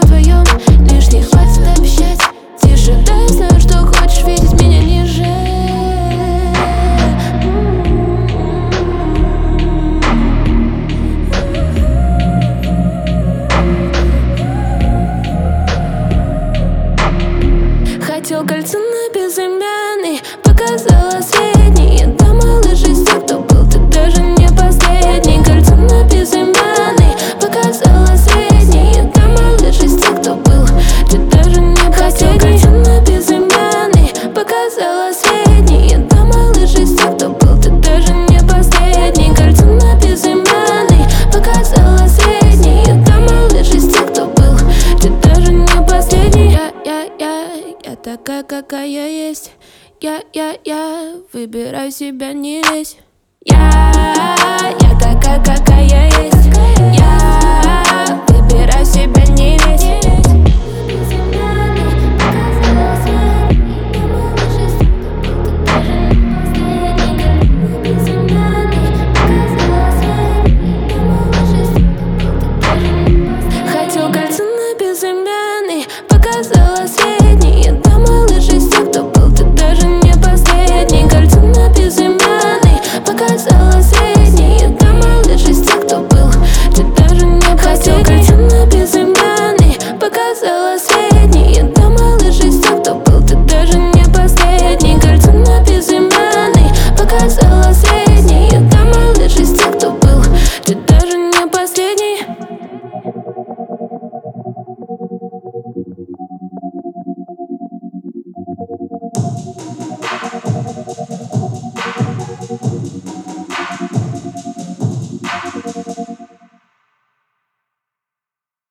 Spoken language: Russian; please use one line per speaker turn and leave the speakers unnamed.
вдвоем. Лишний хватит обещать. Тише, да я знаю, что хочешь видеть меня ниже. Хотел кольцо на безымянный, показала средний. Я думала, жизнь тех, кто был, ты даже не последний. Кольцо на безымянный, показала средний. Я думала, жизнь тех, кто был, ты даже не последний. Хотел кольцо на безымянный, показала средний. Я думала, жизнь тех, кто был, ты даже не последний. Кольцо на безымянный, показала средний. Я думала, жизнь тех, кто был, ты даже не последний. Я такая, какая есть. Я выбираю себя, не лезь. Я такая, какая есть. Я выбираю себя, не лезь. Хотел кольцо на безымянный.